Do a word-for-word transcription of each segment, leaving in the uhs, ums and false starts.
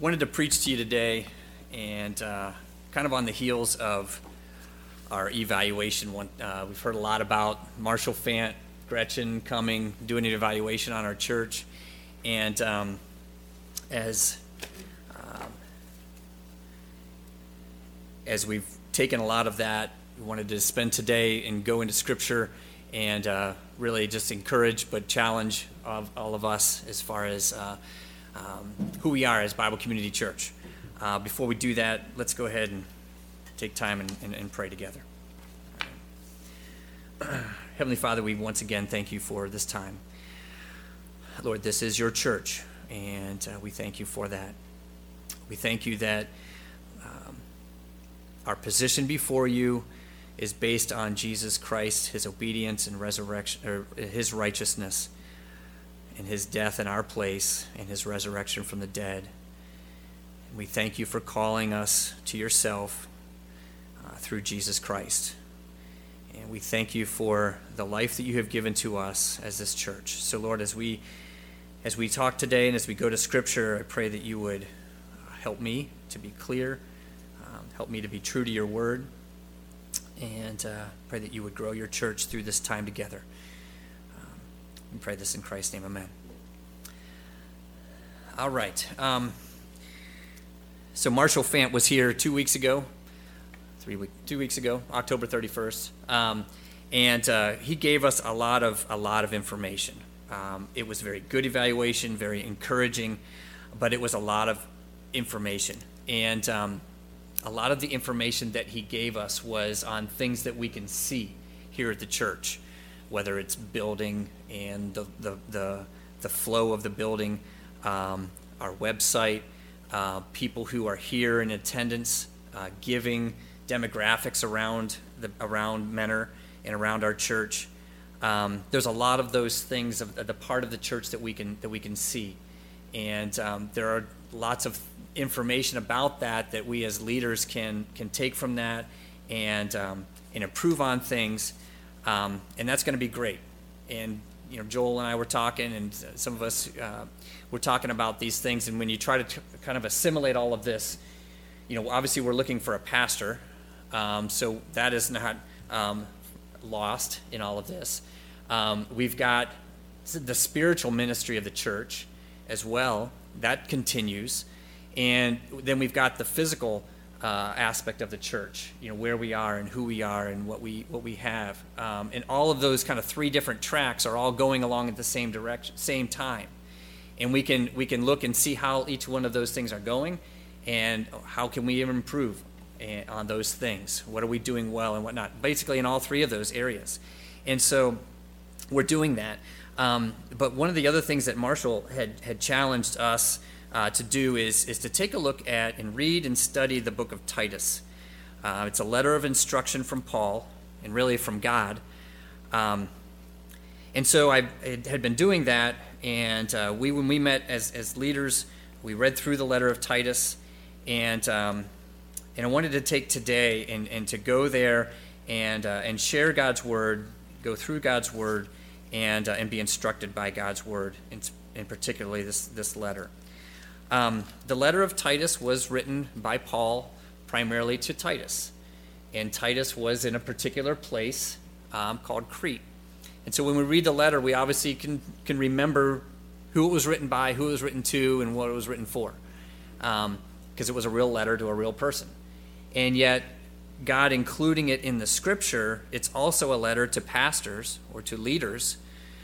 wanted to preach to you today, and uh, kind of on the heels of our evaluation. One, uh, we've heard a lot about Marshall Fant, Gretchen coming, doing an evaluation on our church, and um, as um, as we've taken a lot of that, we wanted to spend today and go into Scripture and uh, really just encourage but challenge of all of us as far as uh, um, who we are as Bible Community Church. Uh, before we do that, let's go ahead and take time and, and, and pray together. Heavenly Father, we once again thank you for this time. Lord, this is your church, and uh, we thank you for that. We thank you that um, our position before you is based on Jesus Christ, his obedience and resurrection, or his righteousness, and his death in our place, and his resurrection from the dead. And we thank you for calling us to yourself uh, through Jesus Christ. And we thank you for the life that you have given to us as this church. So, Lord, as we as we talk today and as we go to Scripture, I pray that you would help me to be clear, um, help me to be true to your word, and uh, pray that you would grow your church through this time together. Um, we pray this in Christ's name, amen. All right. Um, so Marshall Fant was here two weeks ago. Three week, two weeks ago, October thirty-first, um, and uh, he gave us a lot of a lot of information. Um, it was a very good evaluation, very encouraging, but it was a lot of information, and um, a lot of the information that he gave us was on things that we can see here at the church, whether it's building and the the the, the flow of the building, um, our website, uh, people who are here in attendance, uh, giving. Demographics around the around Menor and around our church. Um, there's a lot of those things of the part of the church that we can that we can see, and um, there are lots of information about that that we as leaders can can take from that and um, and improve on things, um, and that's going to be great. And you know, Joel and I were talking, and some of us uh, were talking about these things. And when you try to t- kind of assimilate all of this, you know, obviously we're looking for a pastor. Um, so that is not um, lost in all of this. Um, we've got the spiritual ministry of the church as well. That continues. And then we've got the physical uh, aspect of the church, you know, where we are and who we are and what we what we have. Um, and all of those kind of three different tracks are all going along at the same direction, same time. And we can we can look and see how each one of those things are going and how can we improve on those things. What are we doing well and whatnot? Basically in all three of those areas. And so we're doing that. Um, but one of the other things that Marshall had, had challenged us uh, to do is, is to take a look at and read and study the book of Titus. Uh, it's a letter of instruction from Paul and really from God. Um, and so I had been doing that, and uh, we when we met as, as leaders, we read through the letter of Titus, and um, And I wanted to take today and, and to go there and uh, and share God's word, go through God's word, and uh, and be instructed by God's word, in, in particularly this this letter. Um, the letter of Titus was written by Paul primarily to Titus, and Titus was in a particular place um, called Crete. And so when we read the letter, we obviously can can remember who it was written by, who it was written to, and what it was written for, um, because it was a real letter to a real person. And yet, God including it in the Scripture, it's also a letter to pastors or to leaders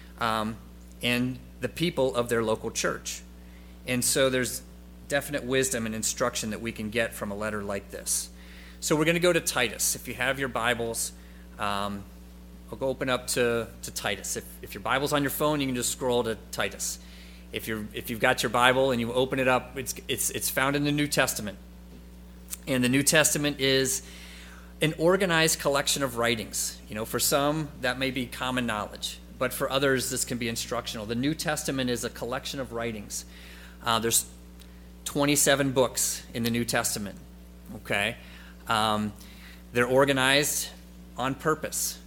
um, and the people of their local church. And so there's definite wisdom and instruction that we can get from a letter like this. So we're going to go to Titus. If you have your Bibles, um, I'll go open up to, to Titus. If, if your Bible's on your phone, you can just scroll to Titus. If you're if you've got your Bible and you open it up, it's it's it's found in the New Testament. And the New Testament is an organized collection of writings. You know, for some, that may be common knowledge, but for others, this can be instructional. The New Testament is a collection of writings. Uh, there's twenty-seven books in the New Testament, okay? Um, they're organized on purpose.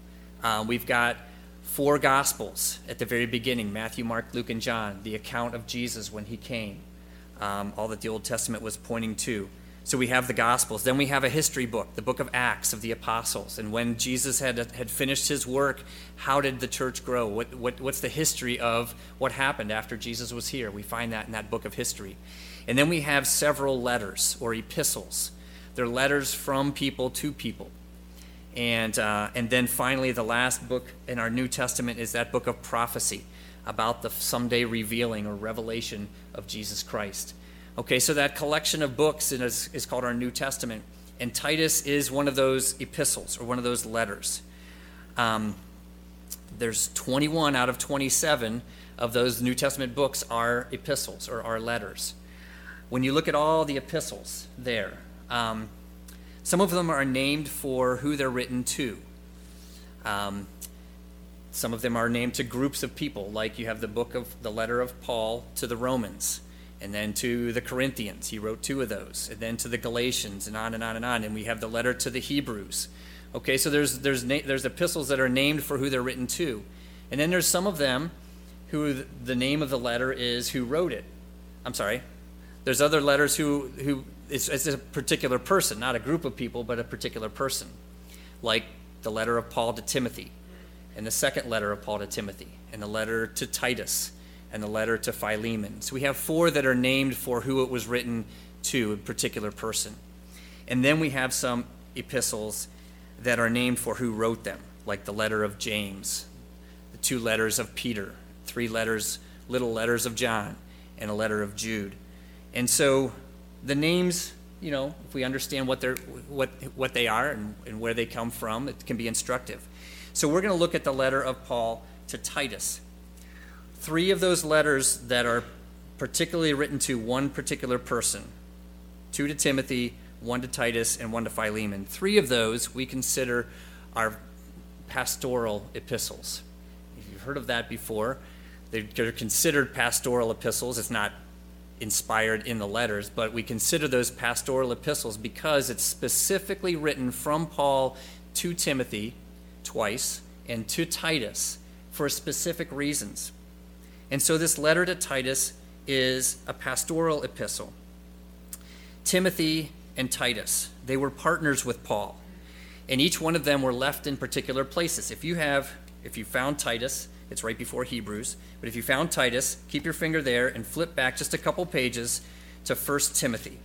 Uh, we've got four Gospels at the very beginning, Matthew, Mark, Luke, and John, the account of Jesus when he came. um, all that the Old Testament was pointing to. So we have the Gospels. Then we have a history book, the book of Acts of the Apostles. And when Jesus had had finished his work, how did the church grow? What, what What's the history of what happened after Jesus was here? We find that in that book of history. And then we have several letters or epistles. They're letters from people to people. And, uh, and then finally, the last book in our New Testament is that book of prophecy about the someday revealing or revelation of Jesus Christ. Okay, so that collection of books is, is called our New Testament, and Titus is one of those epistles or one of those letters. Um, there's twenty-one out of twenty-seven of those New Testament books are epistles or are letters. When you look at all the epistles there, um, some of them are named for who they're written to. Um, some of them are named to groups of people, like you have the book of the letter of Paul to the Romans, and then to the Corinthians. He wrote two of those, and then to the Galatians, and on and on and on. And we have the letter to the Hebrews. Okay, so there's there's na- there's epistles that are named for who they're written to, and then there's some of them who the name of the letter is who wrote it. I'm sorry. There's other letters who who it's, it's a particular person, not a group of people, but a particular person, like the letter of Paul to Timothy, and the second letter of Paul to Timothy, and the letter to Titus, and the letter to Philemon. So we have four that are named for who it was written to, a particular person. And then we have some epistles that are named for who wrote them, like the letter of James, the two letters of Peter, three letters, little letters of John, and a letter of Jude. And so the names, you know, if we understand what they're what what they are and, and where they come from, it can be instructive. So we're going to look at the letter of Paul to Titus. Three of those letters that are particularly written to one particular person, two to Timothy, one to Titus, and one to Philemon. Three of those we consider are pastoral epistles. If you've heard of that before, they're considered pastoral epistles. It's not inspired in the letters, but we consider those pastoral epistles because it's specifically written from Paul to Timothy twice and to Titus for specific reasons. And so this letter to Titus is a pastoral epistle. Timothy and Titus, they were partners with Paul, and each one of them were left in particular places. If you have, if you found Titus, it's right before Hebrews, but if you found Titus, keep your finger there and flip back just a couple pages to First Timothy.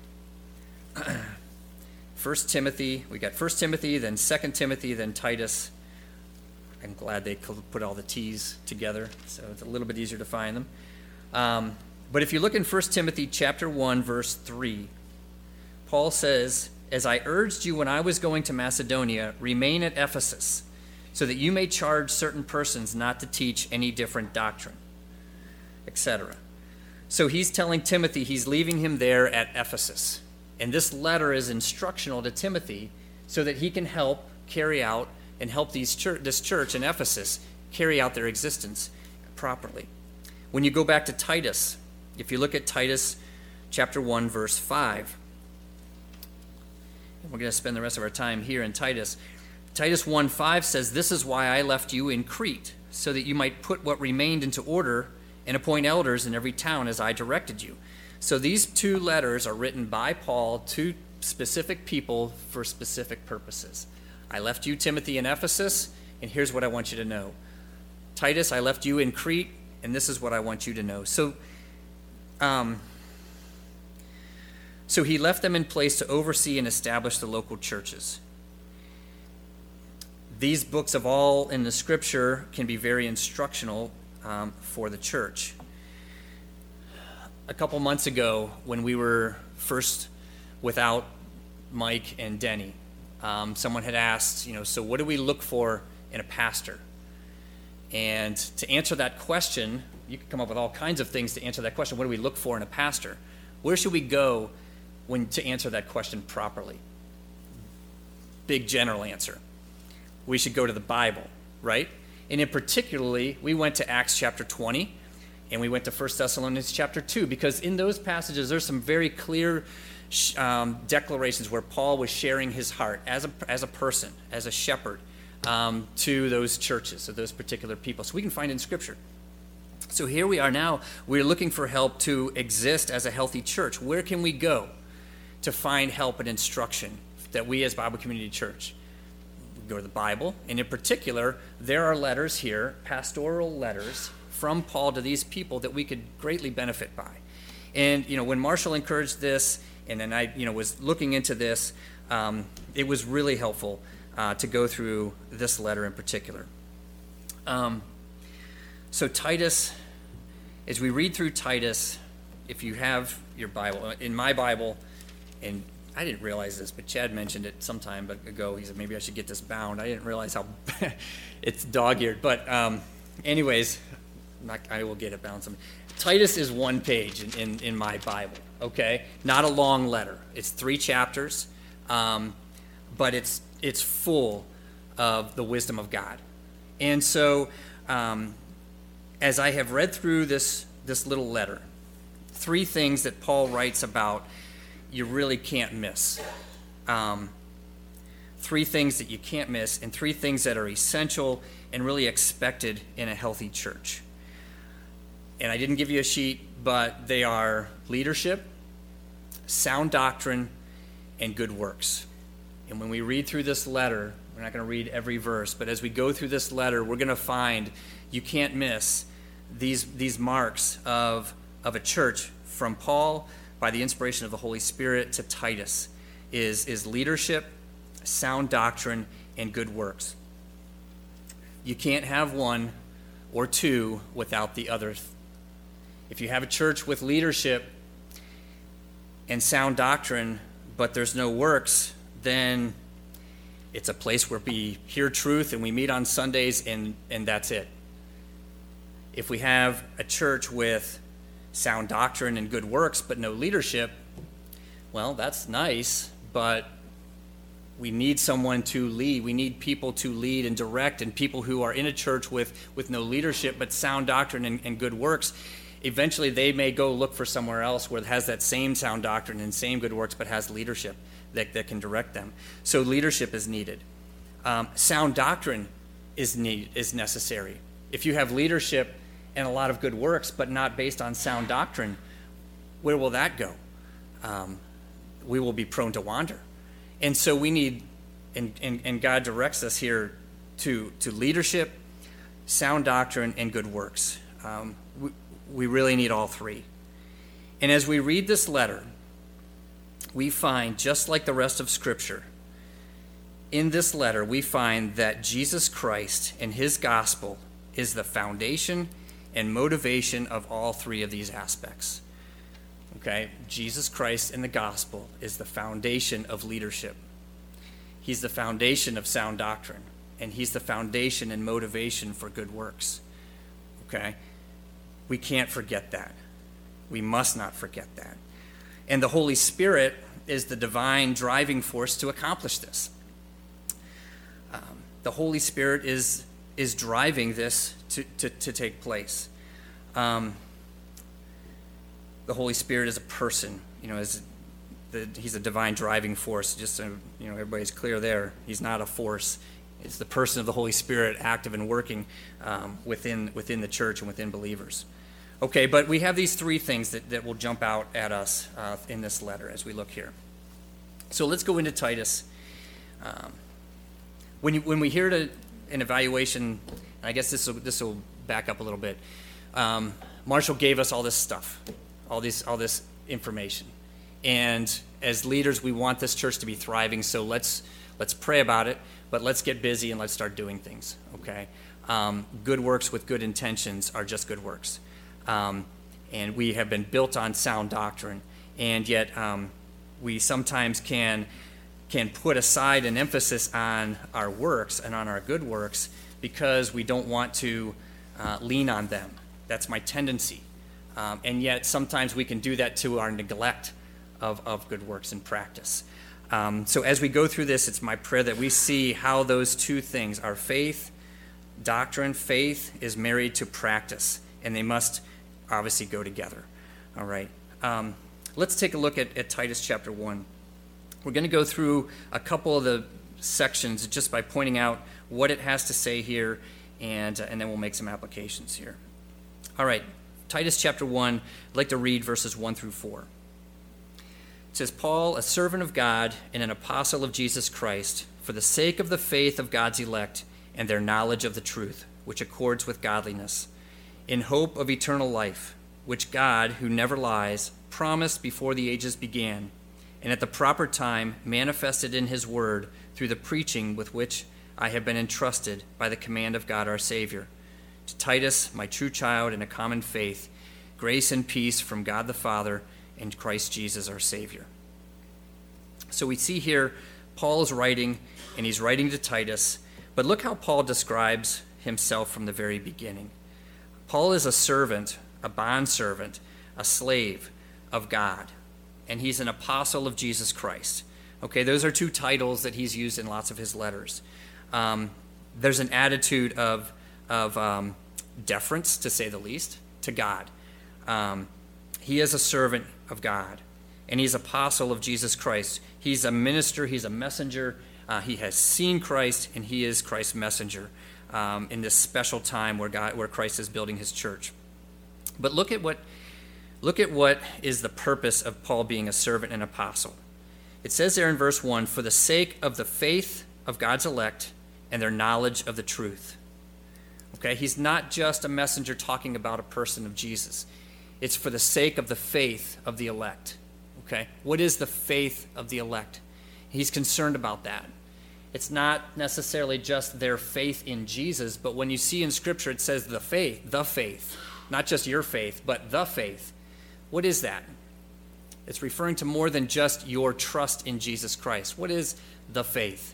First Timothy, we got First Timothy, then Second Timothy, then Titus. I'm glad they put all the T's together, so it's a little bit easier to find them. Um, but if you look in First Timothy chapter one, verse three, Paul says, "As I urged you when I was going to Macedonia, remain at Ephesus, so that you may charge certain persons not to teach any different doctrine," et cetera. So he's telling Timothy he's leaving him there at Ephesus. And this letter is instructional to Timothy so that he can help carry out and help these church, this church in Ephesus carry out their existence properly. When you go back to Titus, if you look at Titus chapter one, verse five, and we're going to spend the rest of our time here in Titus. Titus one five says, "This is why I left you in Crete, so that you might put what remained into order and appoint elders in every town as I directed you." So these two letters are written by Paul to specific people for specific purposes. I left you, Timothy, in Ephesus, and here's what I want you to know. Titus, I left you in Crete, and this is what I want you to know. So, um, so he left them in place to oversee and establish the local churches. These books of all in the Scripture can be very instructional um, for the church. A couple months ago, when we were first without Mike and Denny, um, someone had asked, you know, so what do we look for in a pastor? And to answer that question, you can come up with all kinds of things to answer that question. What do we look for in a pastor? Where should we go when to answer that question properly? Big general answer. We should go to the Bible, right? And in particularly, we went to Acts chapter twenty, and we went to First Thessalonians chapter two, because in those passages, there's some very clear um, declarations where Paul was sharing his heart as a, as a person, as a shepherd, um, to those churches, to those particular people. So we can find in Scripture. So here we are now. We're looking for help to exist as a healthy church. Where can we go to find help and instruction that we as Bible Community Church? We go to the Bible, and in particular, there are letters here, pastoral letters from Paul to these people that we could greatly benefit by. And, you know, when Marshall encouraged this, and then I, you know, was looking into this, um, it was really helpful uh, to go through this letter in particular. Um, so Titus, as we read through Titus, if you have your Bible, in my Bible, and I didn't realize this, but Chad mentioned it some time ago. He said, maybe I should get this bound. I didn't realize how it's dog-eared. But um, anyways, not, I will get it bound someday. Titus is one page in, in, in my Bible, okay? Not a long letter. It's three chapters, um, but it's it's full of the wisdom of God. And so um, as I have read through this this little letter, three things that Paul writes about you really can't miss. Um, three things that you can't miss, and three things that are essential and really expected in a healthy church. And I didn't give you a sheet, but they are leadership, sound doctrine, and good works. And when we read through this letter, we're not going to read every verse, but as we go through this letter, we're going to find you can't miss these these marks of, of a church from Paul by the inspiration of the Holy Spirit to Titus is, is leadership, sound doctrine, and good works. You can't have one or two without the other. If you have a church with leadership and sound doctrine, but there's no works, then it's a place where we hear truth and we meet on Sundays and, and that's it. If we have a church with sound doctrine and good works, but no leadership, well, that's nice, but we need someone to lead. We need people to lead and direct, and people who are in a church with, with no leadership but sound doctrine and, and good works, eventually they may go look for somewhere else where it has that same sound doctrine and same good works but has leadership that, that can direct them. So leadership is needed. Um, sound doctrine is need, is necessary. If you have leadership and a lot of good works but not based on sound doctrine, where will that go? Um, we will be prone to wander. And so we need, and, and, and God directs us here to, to leadership, sound doctrine, and good works. Um, we, we really need all three. And as we read this letter, we find, just like the rest of Scripture, in this letter we find that Jesus Christ and his gospel is the foundation and motivation of all three of these aspects. Okay, Jesus Christ and the gospel is the foundation of leadership. He's the foundation of sound doctrine, and he's the foundation and motivation for good works. Okay, we can't forget that. We must not forget that. And the Holy Spirit is the divine driving force to accomplish this. Um, the Holy Spirit is is driving this to, to, to take place. Um, the Holy Spirit is a person, you know, as the, he's a divine driving force. Just so you know, everybody's clear there. He's not a force. It's the person of the Holy Spirit active and working um, within within the church and within believers. Okay, but we have these three things that, that will jump out at us uh, in this letter as we look here. So let's go into Titus. Um, when you, when we hear to, an evaluation, and I guess this will this will back up a little bit. Um, Marshall gave us all this stuff, all this all this information, and as leaders, we want this church to be thriving. So let's let's pray about it, but let's get busy and let's start doing things. Okay, um, good works with good intentions are just good works. Um, and we have been built on sound doctrine, and yet um, we sometimes can can put aside an emphasis on our works and on our good works because we don't want to uh, lean on them. That's my tendency. Um, and yet sometimes we can do that to our neglect of, of good works and practice. Um, so as we go through this, it's my prayer that we see how those two things, our faith, doctrine, faith is married to practice, and they must obviously go together. All right. Um, let's take a look at, at Titus chapter one. We're going to go through a couple of the sections just by pointing out what it has to say here, and, uh, and then we'll make some applications here. All right, Titus chapter one, I'd like to read verses one through four. It says, Paul, a servant of God and an apostle of Jesus Christ, for the sake of the faith of God's elect and their knowledge of the truth, which accords with godliness, in hope of eternal life, which God, who never lies, promised before the ages began, and at the proper time manifested in his word through the preaching with which I have been entrusted by the command of God our Savior. To Titus, my true child in a common faith, grace and peace from God the Father and Christ Jesus our Savior. So we see here Paul is writing, and he's writing to Titus, but look how Paul describes himself from the very beginning. Paul is a servant, a bondservant, a slave of God, and he's an apostle of Jesus Christ. Okay, those are two titles that he's used in lots of his letters. Um, there's an attitude of, of um, deference, to say the least, to God. Um, he is a servant of God, and he's apostle of Jesus Christ. He's a minister, he's a messenger. Uh, he has seen Christ, and he is Christ's messenger um, in this special time where God, where Christ is building his church. But look at what, look at what is the purpose of Paul being a servant and apostle. It says there in verse one, for the sake of the faith of God's elect and their knowledge of the truth. Okay, he's not just a messenger talking about a person of Jesus. It's for the sake of the faith of the elect. Okay, what is the faith of the elect? He's concerned about that. It's not necessarily just their faith in Jesus, but when you see in Scripture it says the faith, the faith, not just your faith, but the faith. What is that? It's referring to more than just your trust in Jesus Christ. What is the faith?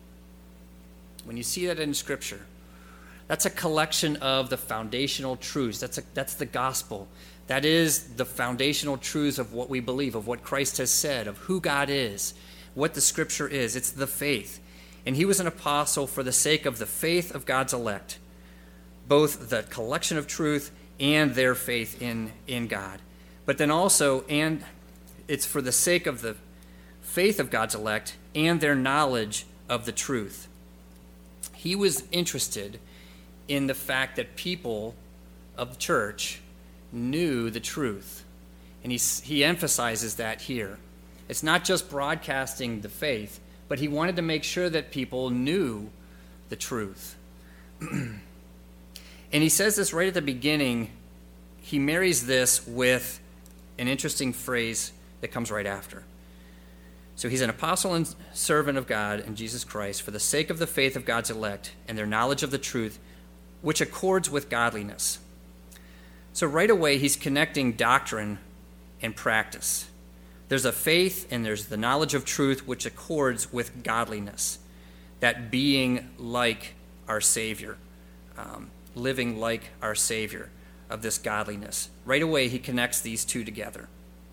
When you see that in Scripture, that's a collection of the foundational truths. That's, a, that's the gospel. That is the foundational truths of what we believe, of what Christ has said, of who God is, what the Scripture is. It's the faith. And he was an apostle for the sake of the faith of God's elect, both the collection of truth and their faith in, in God. But then also, and it's for the sake of the faith of God's elect and their knowledge of the truth. He was interested in the fact that people of the church knew the truth. And he, he emphasizes that here. It's not just broadcasting the faith, but he wanted to make sure that people knew the truth. And he says this right at the beginning. He marries this with an interesting phrase that comes right after. So he's an apostle and servant of God and Jesus Christ for the sake of the faith of God's elect and their knowledge of the truth, which accords with godliness. So right away, he's connecting doctrine and practice. There's a faith and there's the knowledge of truth which accords with godliness, that being like our Savior, um, living like our Savior of this godliness. Right away, he connects these two together.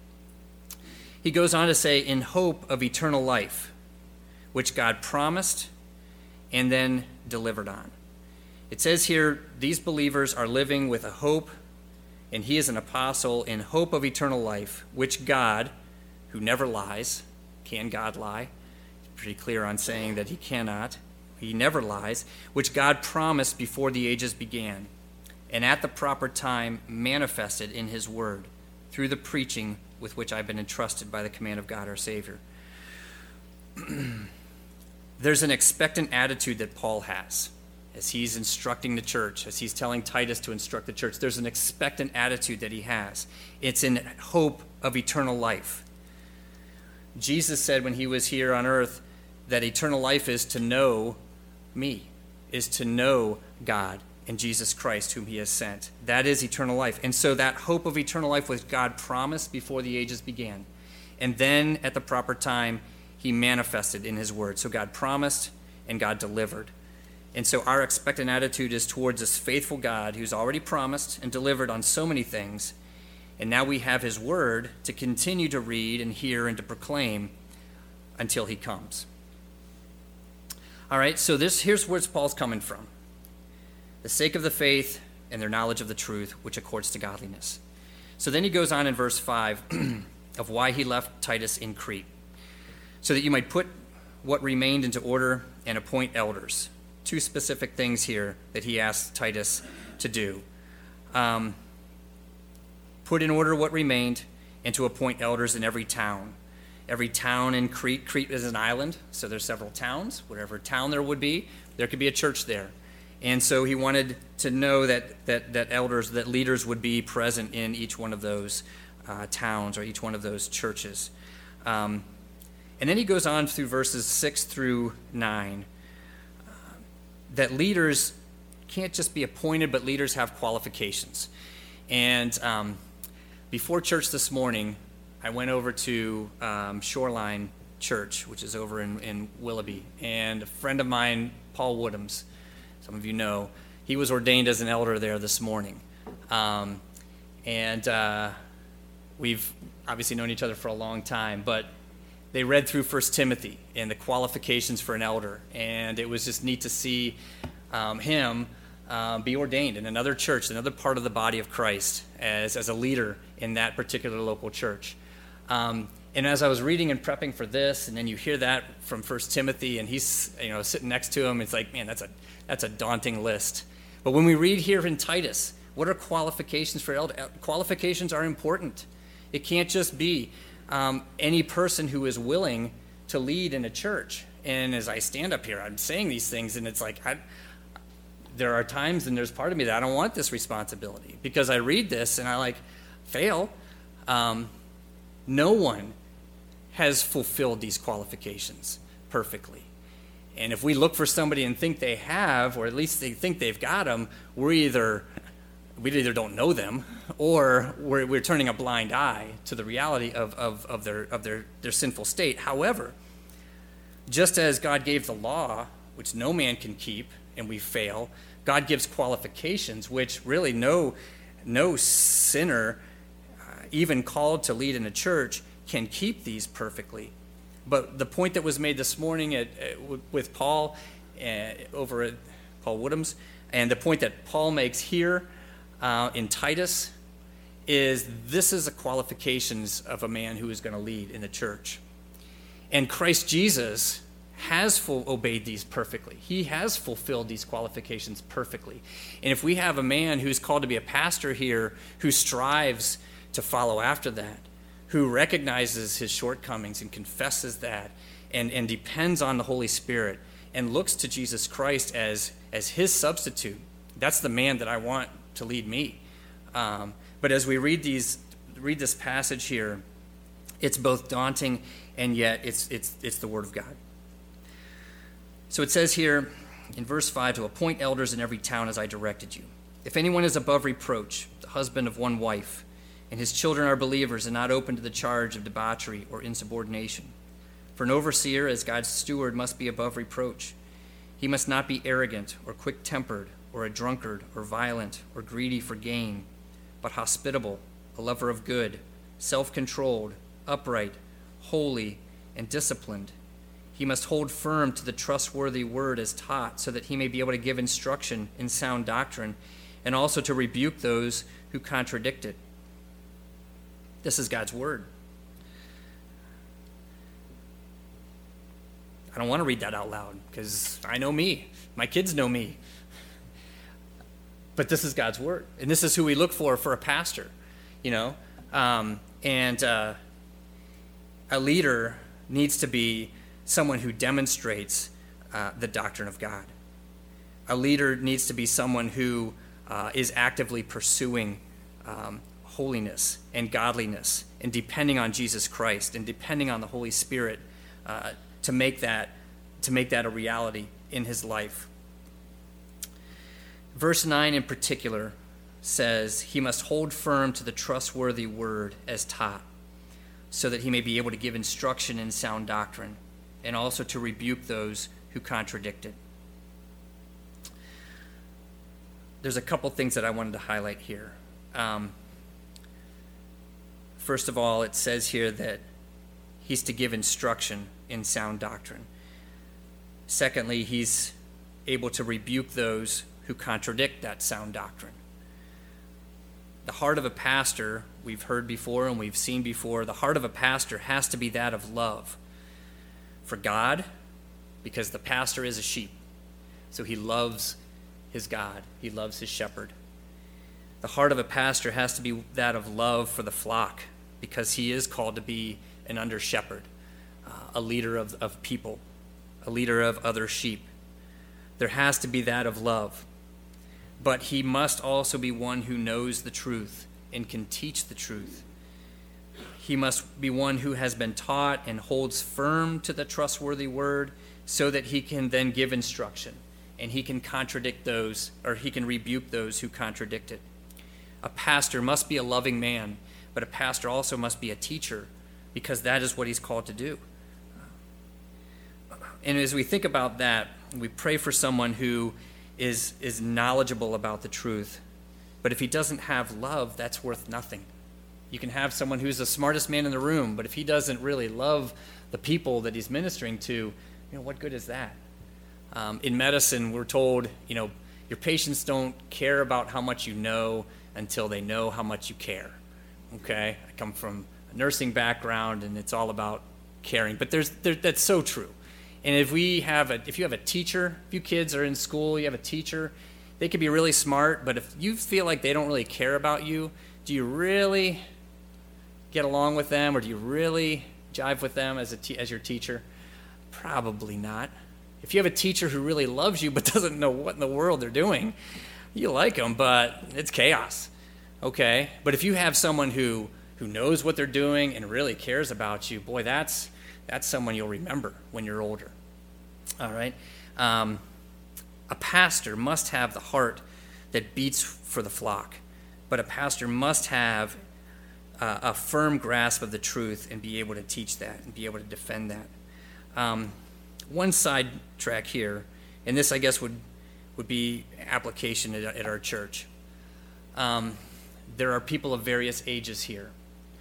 He goes on to say, in hope of eternal life, which God promised and then delivered on. It says here, these believers are living with a hope, and he is an apostle in hope of eternal life, which God, who never lies, can God lie? He's pretty clear on saying that he cannot. He never lies, which God promised before the ages began, and at the proper time manifested in his word, through the preaching with which I've been entrusted by the command of God our Savior. There's an expectant attitude that Paul has as he's instructing the church, as he's telling Titus to instruct the church. There's an expectant attitude that he has. It's in hope of eternal life. Jesus said when he was here on earth that eternal life is to know me, is to know God and Jesus Christ whom he has sent. That is eternal life. And so that hope of eternal life was God promised before the ages began. And then at the proper time, he manifested in his word. So God promised and God delivered. And so our expectant attitude is towards this faithful God who's already promised and delivered on so many things. And now we have his word to continue to read and hear and to proclaim until he comes. All right, so this here's where Paul's coming from. The sake of the faith and their knowledge of the truth, which accords to godliness. So then he goes on in verse five of why he left Titus in Crete, so that you might put what remained into order and appoint elders. Two specific things here that he asked Titus to do. Um, put in order what remained, and to appoint elders in every town. Every town in Crete, Crete is an island, so there's several towns. Whatever town there would be, there could be a church there. And so he wanted to know that that, that elders, that leaders would be present in each one of those uh, towns or each one of those churches. Um, and then he goes on through verses six through nine, uh, that leaders can't just be appointed, but leaders have qualifications. And um, before church this morning, I went over to um, Shoreline Church, which is over in, in Willoughby, and a friend of mine, Paul Woodhams, some of you know, he was ordained as an elder there this morning. Um, and uh, we've obviously known each other for a long time, but they read through First Timothy and the qualifications for an elder, and it was just neat to see um, him um, be ordained in another church, another part of the body of Christ, as, as a leader in that particular local church. Um, and as I was reading and prepping for this, and then you hear that from First Timothy, and he's, you know, sitting next to him, it's like, man, that's a that's a daunting list. But when we read here in Titus, what are qualifications for elder? Qualifications are important. It can't just be um, any person who is willing to lead in a church. And as I stand up here, I'm saying these things, and it's like, I, there are times, and there's part of me that I don't want this responsibility, because I read this and I like fail. Um, no one has fulfilled these qualifications perfectly. And if we look for somebody and think they have, or at least they think they've got them, we're either we either don't know them, or we're, we're turning a blind eye to the reality of, of, of their of their, their sinful state. However, just as God gave the law, which no man can keep, and we fail, God gives qualifications, which really no no sinner, uh, even called to lead in a church, can keep these perfectly. But the point that was made this morning at, uh, with Paul uh, over at Paul Woodhams, and the point that Paul makes here uh, in Titus, is this is the qualifications of a man who is going to lead in the church. And Christ Jesus has full, obeyed these perfectly. He has fulfilled these qualifications perfectly. And if we have a man who's called to be a pastor here who strives to follow after that, who recognizes his shortcomings and confesses that, and, and depends on the Holy Spirit, and looks to Jesus Christ as, as his substitute, that's the man that I want to lead me. Um, but as we read these, read this passage here, it's both daunting, and yet it's it's it's the Word of God. So it says here in verse five, to appoint elders in every town as I directed you. If anyone is above reproach, the husband of one wife, and his children are believers and not open to the charge of debauchery or insubordination. For an overseer, as God's steward, must be above reproach. He must not be arrogant or quick-tempered or a drunkard or violent or greedy for gain, but hospitable, a lover of good, self-controlled, upright, holy, and disciplined. He must hold firm to the trustworthy word as taught, so that he may be able to give instruction in sound doctrine, and also to rebuke those who contradict it. This is God's word. I don't want to read that out loud, because I know me. My kids know me. But this is God's word, and this is who we look for for a pastor, you know. Um, and uh, a leader needs to be someone who demonstrates uh, the doctrine of God. A leader needs to be someone who uh, is actively pursuing um, holiness and godliness, and depending on Jesus Christ and depending on the Holy Spirit uh, to make that to make that a reality in his life. Verse nine in particular says he must hold firm to the trustworthy word as taught, so that he may be able to give instruction in sound doctrine, and also to rebuke those who contradict it. There's a couple things that I wanted to highlight here. Um, first of all, it says here that he's to give instruction in sound doctrine. Secondly, he's able to rebuke those who contradict that sound doctrine. The heart of a pastor, we've heard before and we've seen before, the heart of a pastor has to be that of love for God, because the pastor is a sheep. So he loves his God. He loves his shepherd. The heart of a pastor has to be that of love for the flock, because he is called to be an under-shepherd, uh, a leader of, of people, a leader of other sheep. There has to be that of love. But he must also be one who knows the truth and can teach the truth. He must be one who has been taught and holds firm to the trustworthy word, so that he can then give instruction, and he can contradict those, or he can rebuke those who contradict it. A pastor must be a loving man, but a pastor also must be a teacher, because that is what he's called to do. And as we think about that, we pray for someone who is, is knowledgeable about the truth. But if he doesn't have love, that's worth nothing. You can have someone who's the smartest man in the room, but if he doesn't really love the people that he's ministering to, you know, what good is that? Um, in medicine, we're told, you know, your patients don't care about how much you know until they know how much you care. Okay? I come from a nursing background, and it's all about caring. But there's there, that's so true. And if we have a, if you have a teacher, if you kids are in school, you have a teacher, they could be really smart, but if you feel like they don't really care about you, do you really get along with them, or do you really jive with them as a te- as your teacher? Probably not. If you have a teacher who really loves you but doesn't know what in the world they're doing, you like them, but it's chaos. Okay? But if you have someone who, who knows what they're doing and really cares about you, boy, that's that's someone you'll remember when you're older. All right? Um, a pastor must have the heart that beats for the flock, but a pastor must have uh, a firm grasp of the truth and be able to teach that and be able to defend that. Um, one side track here, and this I guess would would be application at, at our church. Um, there are people of various ages here.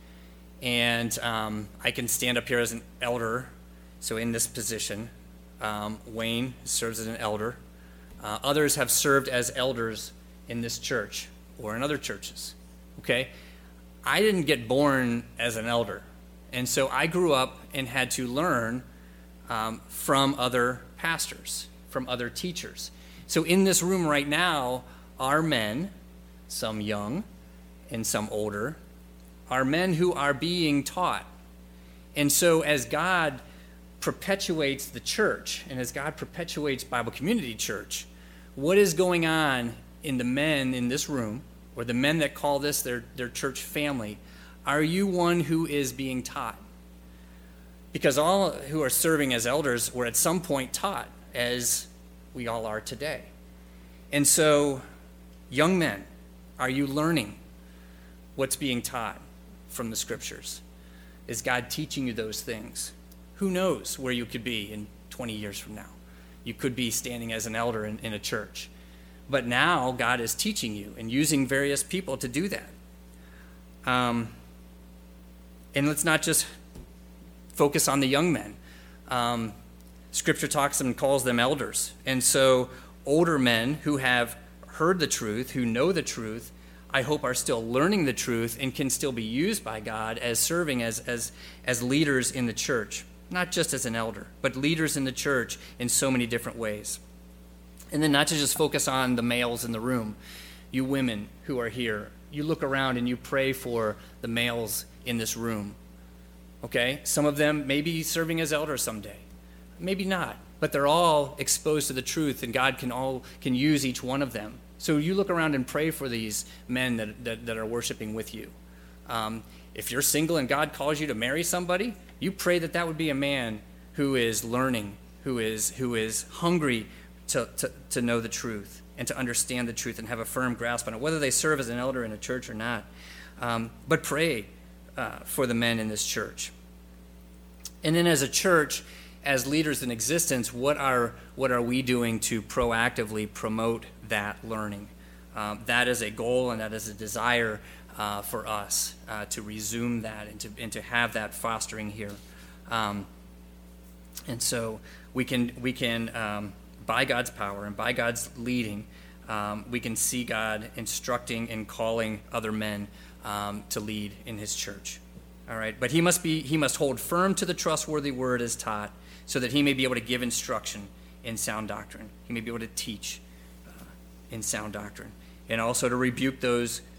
And um, I can stand up here as an elder, so in this position. Um, Wayne serves as an elder. Uh, others have served as elders in this church or in other churches. Okay? I didn't get born as an elder. And so I grew up and had to learn um, from other pastors, from other teachers. So in this room right now are men, some young and some older, are men who are being taught. And so as God perpetuates the church, and as God perpetuates Bible Community Church, what is going on in the men in this room, or the men that call this their, their church family? Are you one who is being taught? Because all who are serving as elders were at some point taught, as we all are today. And so, young men, are you learning what's being taught from the scriptures? Is God teaching you those things? Who knows where you could be in twenty years from now? You could be standing as an elder in, in a church. But now God is teaching you and using various people to do that. Um, and let's not just focus on the young men. Um, scripture talks and calls them elders. And so older men who have heard the truth, who know the truth, I hope are still learning the truth and can still be used by God as serving as, as, as leaders in the church. Not just as an elder, but leaders in the church in so many different ways. And then not to just focus on the males in the room. You women who are here, you look around and you pray for the males in this room. Okay? Some of them may be serving as elders someday. Maybe not. But they're all exposed to the truth, and God can all can use each one of them. So you look around and pray for these men that, that, that are worshiping with you. Um, if you're single and God calls you to marry somebody, you pray that that would be a man who is learning, who is who is hungry to, to, to know the truth and to understand the truth and have a firm grasp on it, whether they serve as an elder in a church or not. Um, but pray uh, for the men in this church. And then as a church, as leaders in existence, what are what are we doing to proactively promote that learning? Um, that is a goal, and that is a desire uh, for us uh, to resume that and to and to have that fostering here. Um, and so we can we can um, by God's power and by God's leading, um, we can see God instructing and calling other men um, to lead in His church. All right, but he must be he must hold firm to the trustworthy word as taught, so that he may be able to give instruction in sound doctrine. He may be able to teach uh, in sound doctrine, and also to rebuke those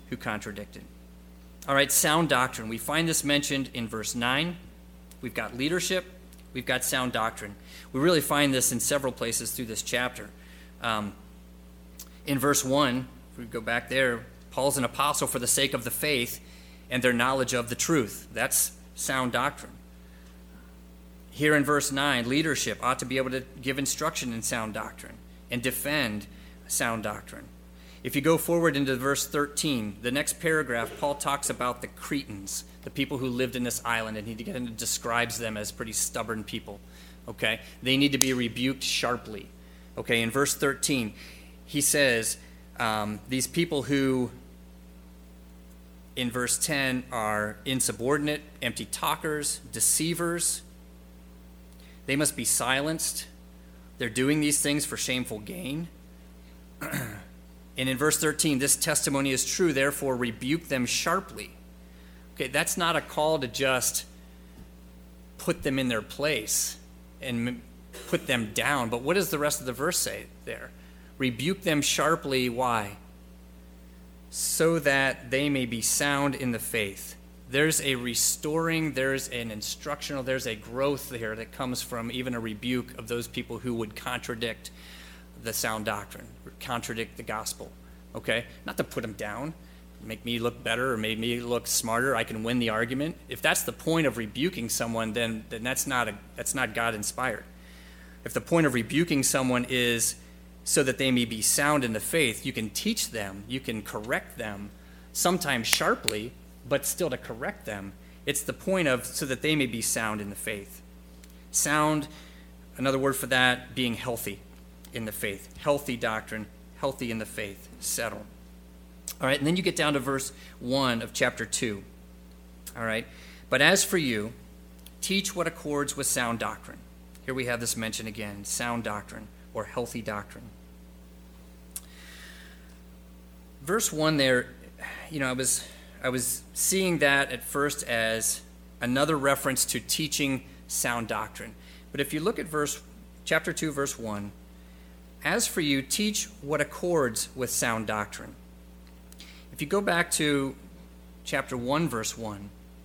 who contradicted. All right, sound doctrine. We find this mentioned in verse nine. We've got leadership. We've got sound doctrine. We really find this in several places through this chapter. Um, in verse one, if we go back there, Paul's an apostle for the sake of the faith and their knowledge of the truth. That's sound doctrine. Here in verse nine, leadership ought to be able to give instruction in sound doctrine and defend sound doctrine. If you go forward into verse thirteen, the next paragraph, Paul talks about the Cretans, the people who lived in this island, and he describes them as pretty stubborn people. Okay? They need to be rebuked sharply. Okay, in verse thirteen, he says, um, these people who, in verse ten, are insubordinate, empty talkers, deceivers, they must be silenced. They're doing these things for shameful gain. And in verse thirteen, this testimony is true, therefore rebuke them sharply. Okay, that's not a call to just put them in their place and put them down. But what does the rest of the verse say there? Rebuke them sharply, why? So that they may be sound in the faith. There's a restoring, there's an instructional, there's a growth there that comes from even a rebuke of those people who would contradict the sound doctrine, contradict the gospel, okay? Not to put them down, make me look better or make me look smarter, I can win the argument. If that's the point of rebuking someone, then, then that's not a, that's not God-inspired. If the point of rebuking someone is so that they may be sound in the faith, you can teach them, you can correct them, sometimes sharply, but still to correct them. It's the point of so that they may be sound in the faith. Sound, another word for that, being healthy in the faith. Healthy doctrine, healthy in the faith, settle. All right, and then you get down to verse one of chapter two. All right, but as for you, teach what accords with sound doctrine. Here we have this mention again, sound doctrine or healthy doctrine. Verse one there, you know, I was I was seeing that at first as another reference to teaching sound doctrine. But if you look at verse chapter two, verse one, as for you, teach what accords with sound doctrine. If you go back to chapter one, verse one,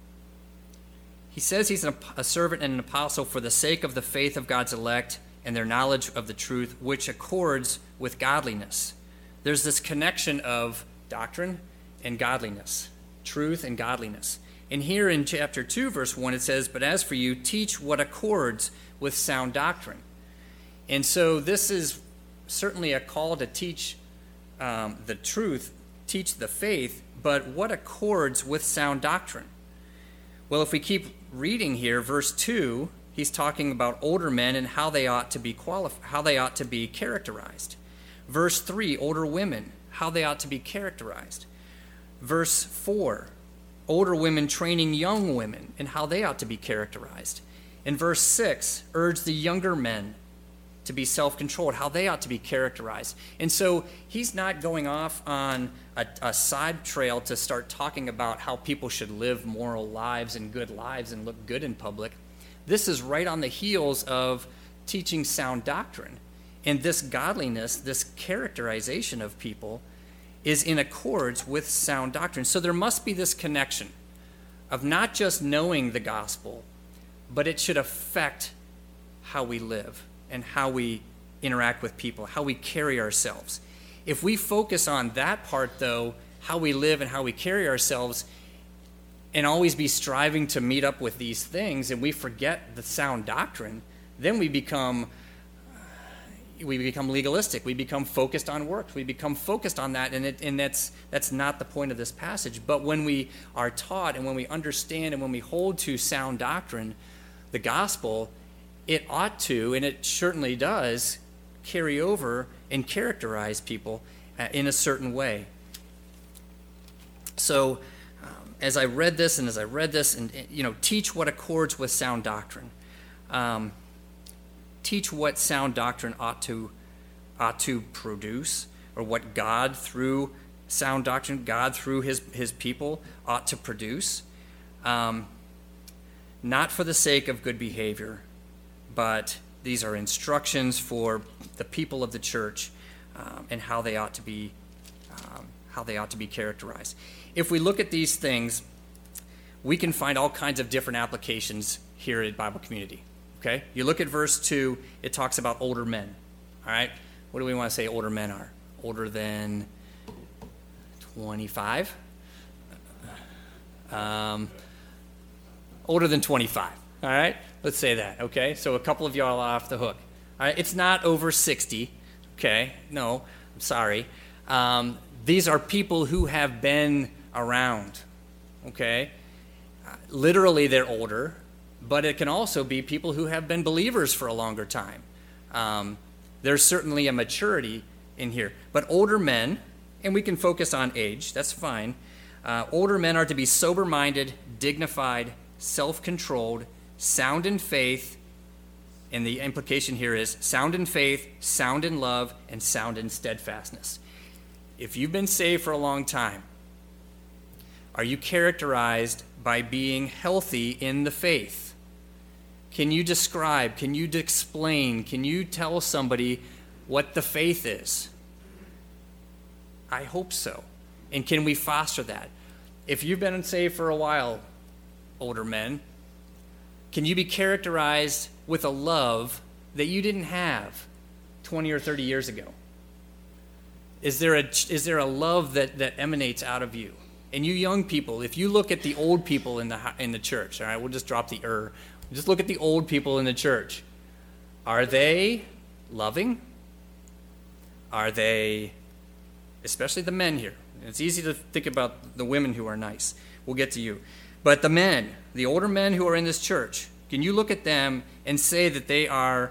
he says he's a servant and an apostle for the sake of the faith of God's elect and their knowledge of the truth, which accords with godliness. There's this connection of doctrine and godliness, truth and godliness. And here in chapter two, verse one, it says, but as for you, teach what accords with sound doctrine. And so this is certainly a call to teach um, the truth, teach the faith, but what accords with sound doctrine? Well, if we keep reading here, verse two, he's talking about older men and how they ought to be qualif- how they ought to be characterized. Verse three, older women, how they ought to be characterized. Verse four, older women training young women and how they ought to be characterized. In verse six, urge the younger men to be self-controlled, how they ought to be characterized. And so he's not going off on a, a side trail to start talking about how people should live moral lives and good lives and look good in public. This is right on the heels of teaching sound doctrine. And this godliness, this characterization of people, is in accords with sound doctrine. So there must be this connection of not just knowing the gospel, but it should affect how we live and how we interact with people, how we carry ourselves. If we focus on that part, though, how we live and how we carry ourselves, and always be striving to meet up with these things, and we forget the sound doctrine, then we become we become legalistic. We become focused on works. We become focused on that, and, it, and that's that's not the point of this passage. But when we are taught and when we understand and when we hold to sound doctrine, the gospel, it ought to, and it certainly does, carry over and characterize people uh, in a certain way. So um, as I read this and as I read this, and you know, teach what accords with sound doctrine. Um, teach what sound doctrine ought to ought to produce, or what God through sound doctrine, God through his, his people ought to produce. Um, not for the sake of good behavior, but these are instructions for the people of the church um, and how they ought to be, um, how they ought to be characterized. If we look at these things, we can find all kinds of different applications here at Bible Community. Okay? You look at verse two, it talks about older men. All right? What do we want to say older men are? Older than twenty-five? Um, older than twenty-five. All right? Let's say that. Okay? So a couple of y'all are off the hook. All right? It's not over sixty. Okay? No, I'm sorry. Um, these are people who have been around. Okay? Uh, literally, they're older. But it can also be people who have been believers for a longer time. Um, there's certainly a maturity in here. But older men, and we can focus on age, that's fine. Uh, older men are to be sober-minded, dignified, self-controlled, sound in faith, and the implication here is sound in faith, sound in love, and sound in steadfastness. If you've been saved for a long time, are you characterized by being healthy in the faith? Can you describe, can you explain, can you tell somebody what the faith is? I hope so. And can we foster that? If you've been saved for a while, older men, can you be characterized with a love that you didn't have twenty or thirty years ago? Is there a, is there a love that, that emanates out of you? And you young people, if you look at the old people in the in the church, all right, we'll just drop the er. Just look at the old people in the church. Are they loving? Are they, especially the men here? It's easy to think about the women who are nice. We'll get to you. But the men, the older men who are in this church, can you look at them and say that they are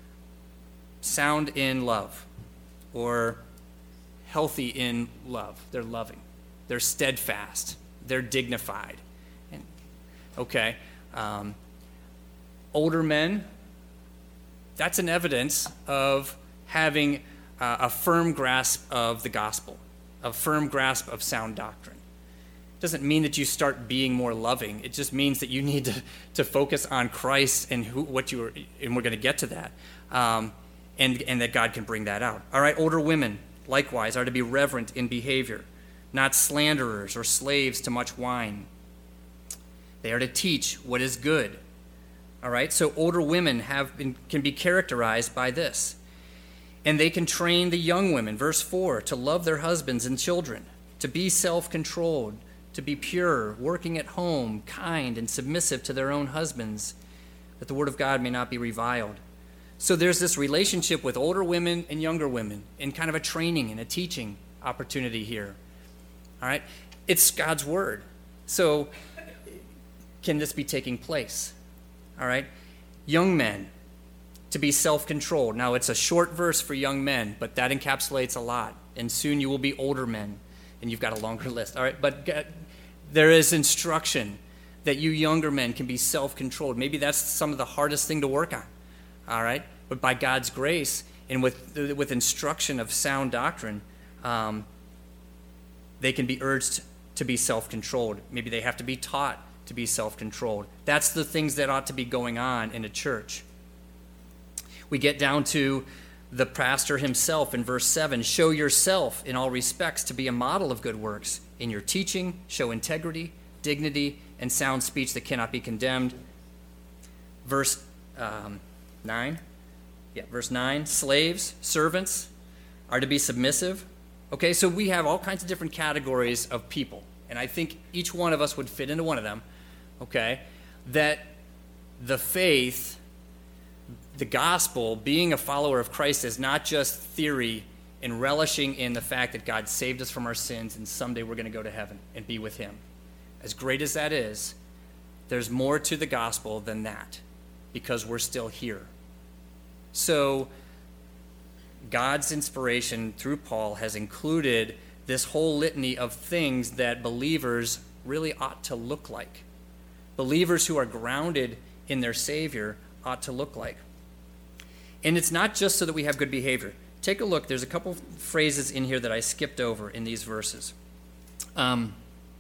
sound in love or healthy in love? They're loving. They're steadfast. They're dignified. And, okay. Um, older men, that's an evidence of having uh, a firm grasp of the gospel, a firm grasp of sound doctrine. It doesn't mean that you start being more loving. It just means that you need to, to focus on Christ and who, what you are, and we're going to get to that, um, and, and that God can bring that out. All right, older women, likewise, are to be reverent in behavior, not slanderers or slaves to much wine. They are to teach what is good. All right, so older women have been, can be characterized by this. And they can train the young women, verse four, to love their husbands and children, to be self-controlled, to be pure, working at home, kind, and submissive to their own husbands, that the word of God may not be reviled. So there's this relationship with older women and younger women, and kind of a training and a teaching opportunity here. All right, it's God's word. So can this be taking place? All right, young men, to be self-controlled. Now, it's a short verse for young men, but that encapsulates a lot. And soon you will be older men, and you've got a longer list. All right, but there is instruction that you younger men can be self-controlled. Maybe that's some of the hardest thing to work on. All right, but by God's grace and with with instruction of sound doctrine, um, they can be urged to be self-controlled. Maybe they have to be taught to be self-controlled. That's the things that ought to be going on in a church. We get down to the pastor himself in verse seven. Show yourself in all respects to be a model of good works. In your teaching, show integrity, dignity, and sound speech that cannot be condemned. Verse um, nine. Yeah, verse nine. Slaves, servants are to be submissive. Okay, so we have all kinds of different categories of people. And I think each one of us would fit into one of them. Okay, that the faith, the gospel, being a follower of Christ is not just theory and relishing in the fact that God saved us from our sins and someday we're going to go to heaven and be with him. As great as that is, there's more to the gospel than that because we're still here. So God's inspiration through Paul has included this whole litany of things that believers really ought to look like. Believers who are grounded in their Savior ought to look like. And it's not just so that we have good behavior. Take a look. There's a couple phrases in here that I skipped over in these verses. Um,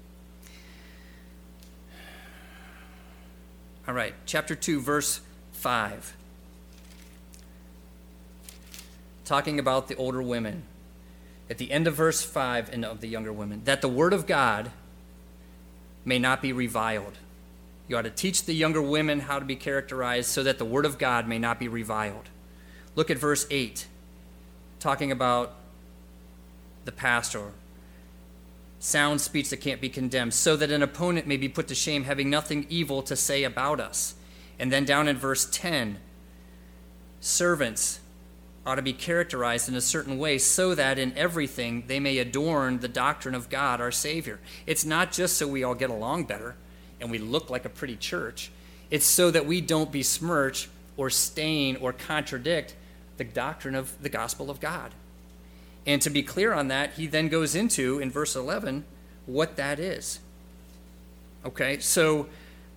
all right, chapter two, verse five. Talking about the older women. at the end of verse five and of the younger women, that the word of God may not be reviled. You ought to teach the younger women how to be characterized so that the word of God may not be reviled. Look at verse eight, talking about the pastor. Sound speech that can't be condemned, so that an opponent may be put to shame, having nothing evil to say about us. And then down in verse ten, servants ought to be characterized in a certain way so that in everything they may adorn the doctrine of God our Savior. It's not just so we all get along better and we look like a pretty church. It's so that we don't besmirch or stain or contradict the doctrine of the gospel of God. And to be clear on that, he then goes into, in verse eleven, what that is. Okay, so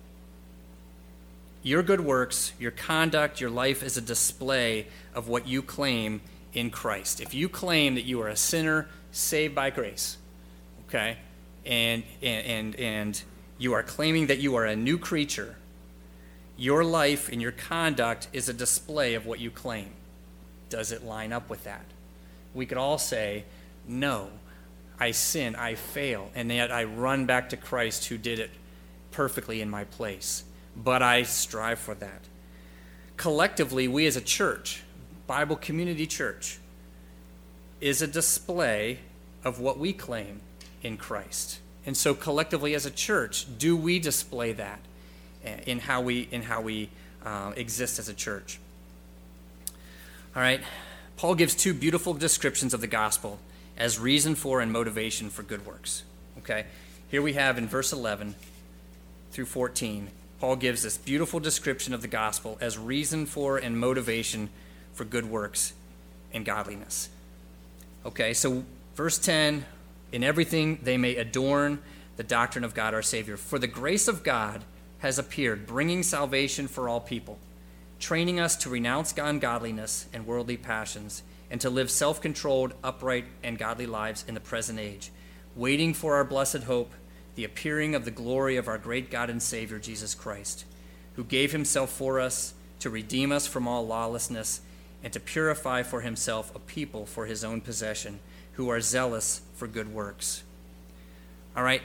your good works, your conduct, your life is a display of what you claim in Christ. If you claim that you are a sinner saved by grace, okay, and and and, and you are claiming that you are a new creature, your life and your conduct is a display of what you claim. Does it line up with that? We could all say, no, I sin, I fail, and yet I run back to Christ who did it perfectly in my place. But I strive for that. Collectively, we as a church, Bible Community Church, is a display of what we claim in Christ. And so collectively as a church, do we display that in how we, in how we uh, exist as a church? All right. Paul gives two beautiful descriptions of the gospel as reason for and motivation for good works. Okay? Here we have in verse eleven through fourteen, Paul gives this beautiful description of the gospel as reason for and motivation for good works and godliness. Okay, so verse ten, in everything they may adorn the doctrine of God our Savior. For the grace of God has appeared, bringing salvation for all people, training us to renounce ungodliness and worldly passions, and to live self-controlled, upright, and godly lives in the present age, waiting for our blessed hope, the appearing of the glory of our great God and Savior, Jesus Christ, who gave himself for us to redeem us from all lawlessness and to purify for himself a people for his own possession, who are zealous for good works. All right.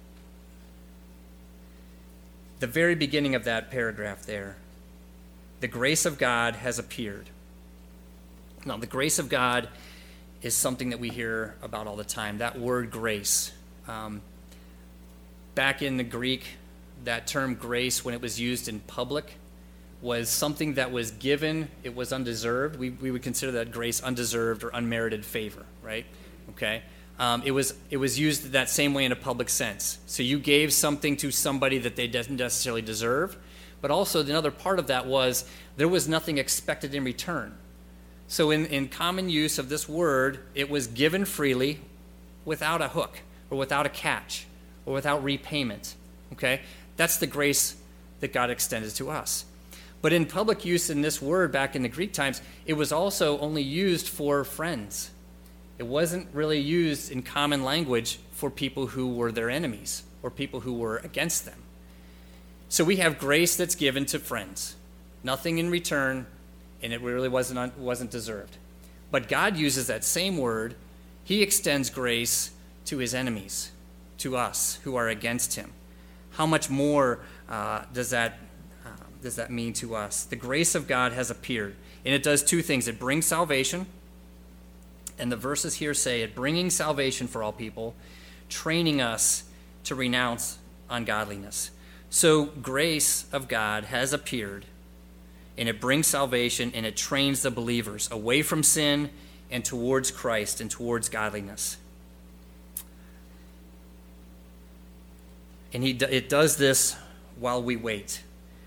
The very beginning of that paragraph there, the grace of God has appeared. Now, the grace of God is something that we hear about all the time. That word grace. Um, back in the Greek, that term grace, when it was used in public, was something that was given. It was undeserved. We, we would consider that grace undeserved or unmerited favor, right? Okay. Um, it was it was used that same way in a public sense. So you gave something to somebody that they didn't necessarily deserve, but also another part of that was there was nothing expected in return. So in, in common use of this word, it was given freely without a hook or without a catch or without repayment. Okay? That's the grace that God extended to us. But in public use in this word back in the Greek times, it was also only used for friends. It wasn't really used in common language for people who were their enemies or people who were against them. So we have grace that's given to friends. Nothing in return, and it really wasn't, wasn't deserved. But God uses that same word. He extends grace to his enemies, to us who are against him. How much more uh, does that uh, does that mean to us? The grace of God has appeared, and it does two things. It brings salvation, and the verses here say it bringing salvation for all people, training us to renounce ungodliness. So grace of God has appeared, and it brings salvation, and it trains the believers away from sin and towards Christ and towards godliness. And he, it does this while we wait.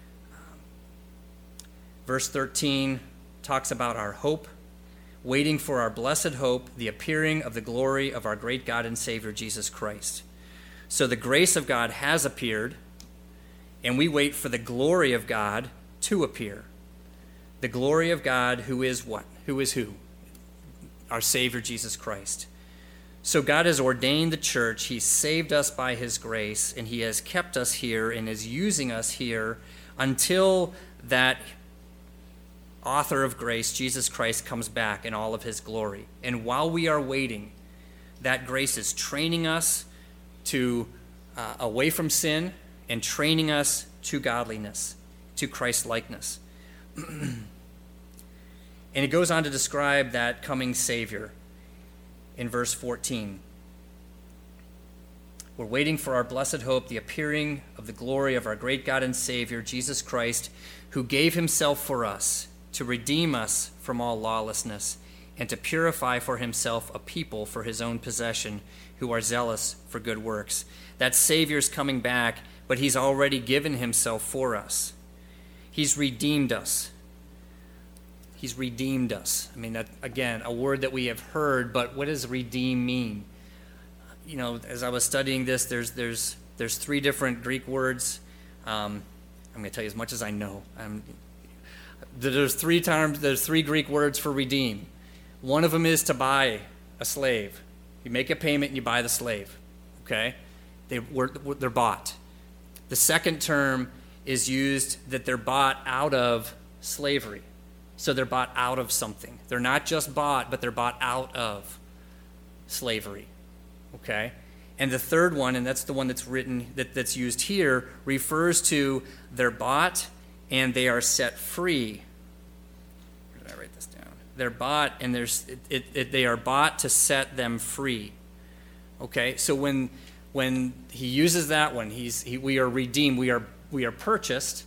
Verse thirteen talks about our hope, waiting for our blessed hope, the appearing of the glory of our great God and Savior, Jesus Christ. So the grace of God has appeared, and we wait for the glory of God to appear. The glory of God, who is what? Who is who? Our Savior, Jesus Christ. So God has ordained the church. He saved us by his grace, and he has kept us here and is using us here until that author of grace, Jesus Christ, comes back in all of his glory. And while we are waiting, that grace is training us to uh, away from sin and training us to godliness, to Christ-likeness. And it goes on to describe that coming Savior in verse fourteen. We're waiting for our blessed hope, the appearing of the glory of our great God and Savior, Jesus Christ, who gave himself for us to redeem us from all lawlessness and to purify for himself a people for his own possession who are zealous for good works. That Savior's coming back, but he's already given himself for us. He's redeemed us. He's redeemed us. I mean, that, again, a word that we have heard, but what does redeem mean? You know, as I was studying this, there's there's there's three different Greek words. Um, I'm going to tell you as much as I know. Um, there's three terms. There's three Greek words for redeem. One of them is to buy a slave. You make a payment and you buy the slave. Okay, they were they're bought. The second term is used that they're bought out of slavery. So they're bought out of something. They're not just bought, but they're bought out of slavery. Okay? And the third one, and that's the one that's written, that, that's used here, refers to they're bought and they are set free. Where did I write this down? They're bought and there's it, it, it, they are bought to set them free. Okay? So when when he uses that one, he's he, we are redeemed, we are we are purchased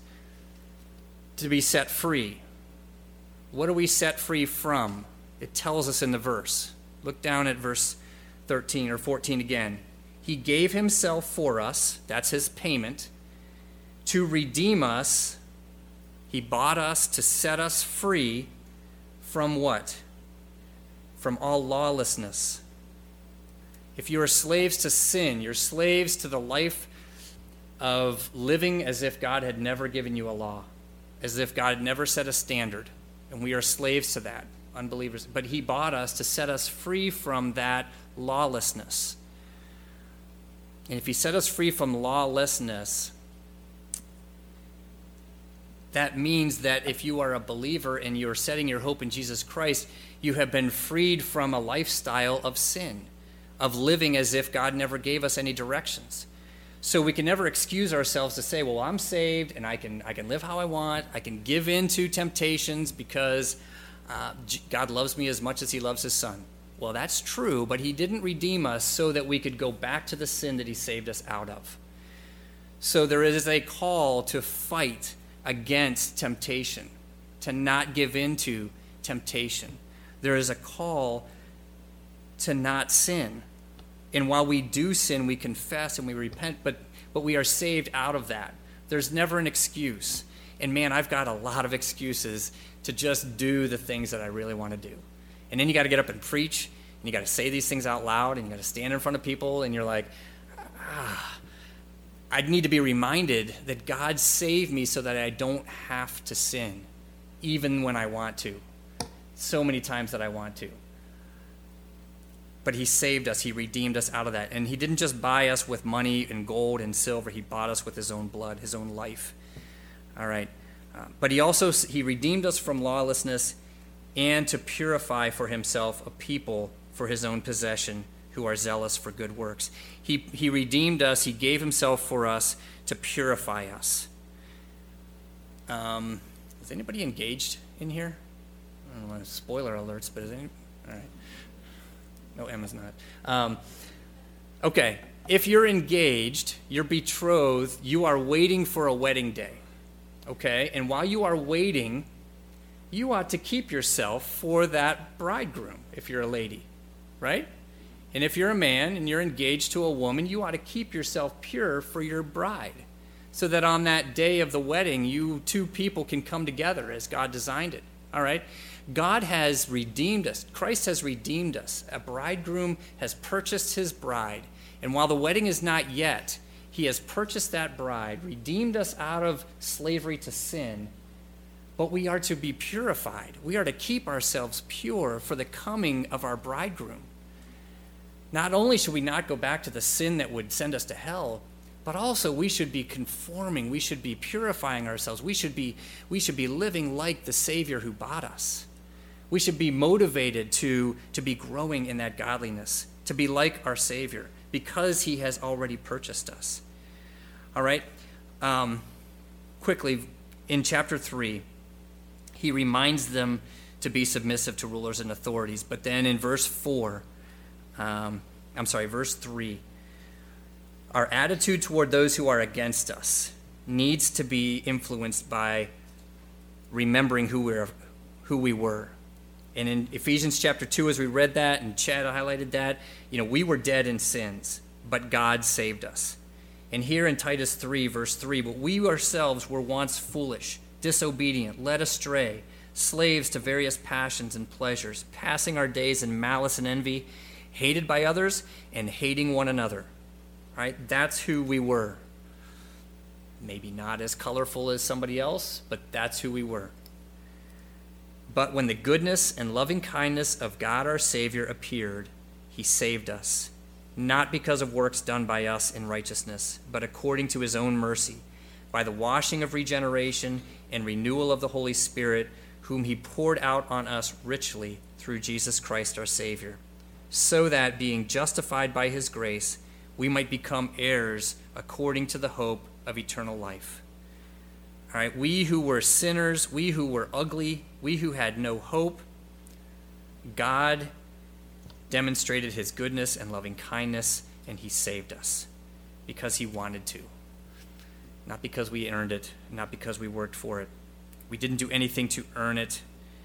to be set free. What are we set free from? It tells us in the verse. Look down at verse thirteen or fourteen again. He gave himself for us, that's his payment, to redeem us. He bought us to set us free from what? From all lawlessness. If you are slaves to sin, you're slaves to the life of living as if God had never given you a law, as if God had never set a standard, and we are slaves to that, unbelievers. But he bought us to set us free from that lawlessness. And if he set us free from lawlessness, that means that if you are a believer and you're setting your hope in Jesus Christ, you have been freed from a lifestyle of sin, of living as if God never gave us any directions. So we can never excuse ourselves to say, well, I'm saved and I can I can live how I want. I can give in to temptations because uh, God loves me as much as he loves his son. Well, that's true, but he didn't redeem us so that we could go back to the sin that he saved us out of. So there is a call to fight against temptation, to not give in to temptation. There is a call to not sin. And while we do sin, we confess and we repent, but but we are saved out of that. There's never an excuse. And man, I've got a lot of excuses to just do the things that I really want to do. And then you got to get up and preach, and you got to say these things out loud, and you got to stand in front of people, and you're like, ah, I need to be reminded that God saved me so that I don't have to sin, even when I want to. So many times that I want to. But he saved us. He redeemed us out of that. And he didn't just buy us with money and gold and silver. He bought us with his own blood, his own life. All right. Uh, but he also, he redeemed us from lawlessness and to purify for himself a people for his own possession who are zealous for good works. He, he redeemed us. He gave himself for us to purify us. Um, is anybody engaged in here? I don't know, spoiler alerts, but is any, all right. No, Emma's not. Um, okay, if you're engaged, you're betrothed, you are waiting for a wedding day, okay? And while you are waiting, you ought to keep yourself for that bridegroom if you're a lady, right? And if you're a man and you're engaged to a woman, you ought to keep yourself pure for your bride so that on that day of the wedding, you two people can come together as God designed it, all right? God has redeemed us. Christ has redeemed us. A bridegroom has purchased his bride. And while the wedding is not yet, he has purchased that bride, redeemed us out of slavery to sin. But we are to be purified. We are to keep ourselves pure for the coming of our bridegroom. Not only should we not go back to the sin that would send us to hell, but also we should be conforming. We should be purifying ourselves. We should be, we should be living like the Savior who bought us. We should be motivated to, to be growing in that godliness to be like our Savior, because he has already purchased us. All right? Um, quickly, in chapter three, he reminds them to be submissive to rulers and authorities. But then in verse four, um, I'm sorry, verse three, our attitude toward those who are against us needs to be influenced by remembering who we're, who we were. And in Ephesians chapter two, as we read that, and Chad highlighted that, you know, we were dead in sins, but God saved us. And here in Titus three, verse three, but we ourselves were once foolish, disobedient, led astray, slaves to various passions and pleasures, passing our days in malice and envy, hated by others, and hating one another. Right? That's who we were. Maybe not as colorful as somebody else, but that's who we were. But when the goodness and loving kindness of God our Savior appeared, he saved us, not because of works done by us in righteousness, but according to his own mercy, by the washing of regeneration and renewal of the Holy Spirit, whom he poured out on us richly through Jesus Christ our Savior, so that, being justified by his grace, we might become heirs according to the hope of eternal life. All right, we who were sinners, we who were ugly, we who had no hope, God demonstrated his goodness and loving kindness, and he saved us because he wanted to. Not because we earned it, not because we worked for it. We didn't do anything to earn it.